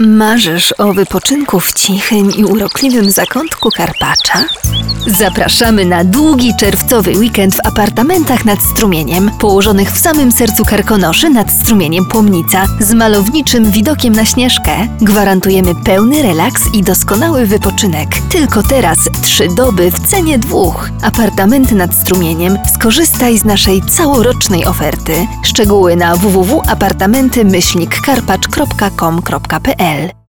Marzysz o wypoczynku w cichym i urokliwym zakątku Karpacza? Zapraszamy na długi czerwcowy weekend w apartamentach nad strumieniem, położonych w samym sercu Karkonoszy nad strumieniem Płomnica, z malowniczym widokiem na Śnieżkę. Gwarantujemy pełny relaks i doskonały wypoczynek. Tylko teraz 3 doby w cenie 2. Apartamenty nad strumieniem. Skorzystaj z naszej całorocznej oferty. Szczegóły na www.apartamenty-karpacz.com.pl